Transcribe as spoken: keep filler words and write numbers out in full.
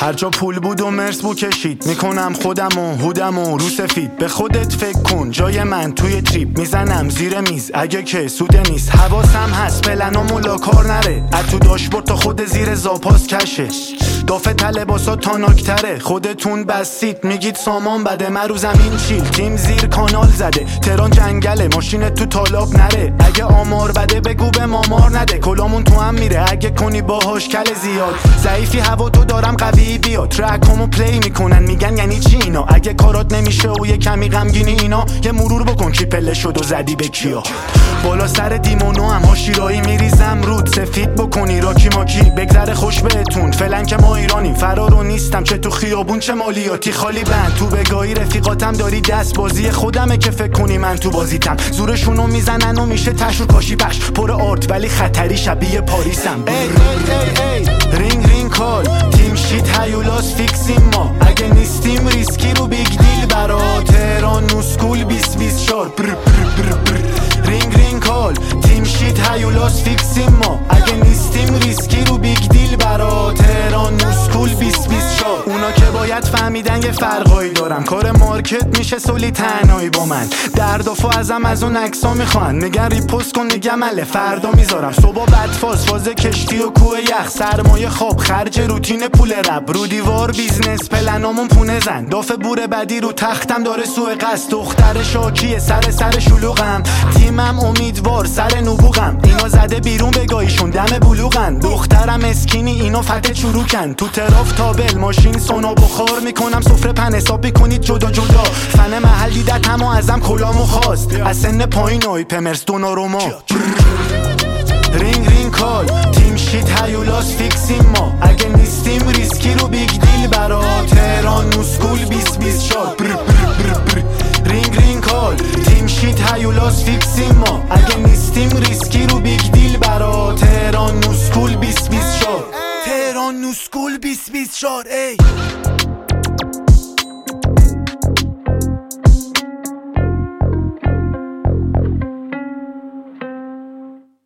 هر جا پول بود و مرس بو کشید. میکنم خودم و هودم و رو سفید. به خودت فکر کن جای من توی تریپ. میزنم زیر میز اگه که سوده نیست. حواسم هست پلنام و لاکار نره. از تو داشبورد تا خود زیر زاپاس کشه. دافه لباسا تاناکتره. خودتون بسید میگید سامان بده. من رو زمین چیل تیم زیر کانال زده. تهران جنگله ماشین تو تالاب نره. اگه آمار بده بگو به مامار نده. کلامون تو هم میره اگه کنی باهاش کل زیاد. ضعیفی هوا تو دارم قوی بیا. ترکامو پلی میکنن میگن یعنی چی اینا. اگه کارات نمیشه و یه کمی غمگینی اینا. یه مرور بکن کی پله شد و زدی به کیا. بالا سر دیمونو هم هاشیرایی میریزم رود. سفید بکنی راکی ماکی بگذره خوش بهتون. فعلا که ما ایرانیم فرارو نیستم. چه تو خیابون چه مالیاتی خالی بند. تو بگاهی رفیقاتم داری دست بازی خودمه که فکر کنی من تو بازیتم. زورشونو میزنن و میشه تشور کاشی بخش پر آرت ولی خطری شبیه پاریسم. ای ای ای ای رینگ رینگ کال تیم شیت هیولاس فیکسیم ما. اگه نیستیم ریسکی رو بیگ دیل برا تهران نوسکول بیست بیست چهار. رینگ رینگ کال تیم شیت هیولاس فیکسیم ما. اگه نیستیم ریسکی رو بیگ دیل برا تهران نوسکول بیست بیست چهار. اونا که باید فهمیدن یه فرقایی دارم. کار مارکت میشه سولی تنهایی با من. دردافو ازم از اون عکسا میخوان. میگن ریپوست کن میگم اله فردا میذارم. صبح بدفاز فاز کشتی و کوه یخ. سرمایه خواب خرج روتین پول رب. رو دیوار بیزنس پلنامون پونه زن. دافه بور بدی رو تختم داره سوء قصد. دختر شاکیه سر سر شلوغم. تیمم امیدوار سر نبوغم. اینا زده بیرون بگاهیشون دم بلوغن. دخترم اسکینی اینا فته چروکن. تو تراف تابل ماشین سونا بخار میکنم. سفره پن حساب میکنید جدا جدا. فن محل دیدت همو ازم کلامو خواست. از سن پایین اوی پمرس دوناروما. رینگ رینگ کال تیم شیت هیولاس فیکسیم ما. اگه نیستیم ریسکی رو بیگ دیل برا تهران نوسکول بیست بیست چهار. رینگ رینگ کال تیم شیت هیولاس فیکسیم ما. اگه نیستیم ریسکی رو بیگ دیل برا تهران نوسکول بیست بیست چهار. تهران نوسکول بیست بیست چهار. ای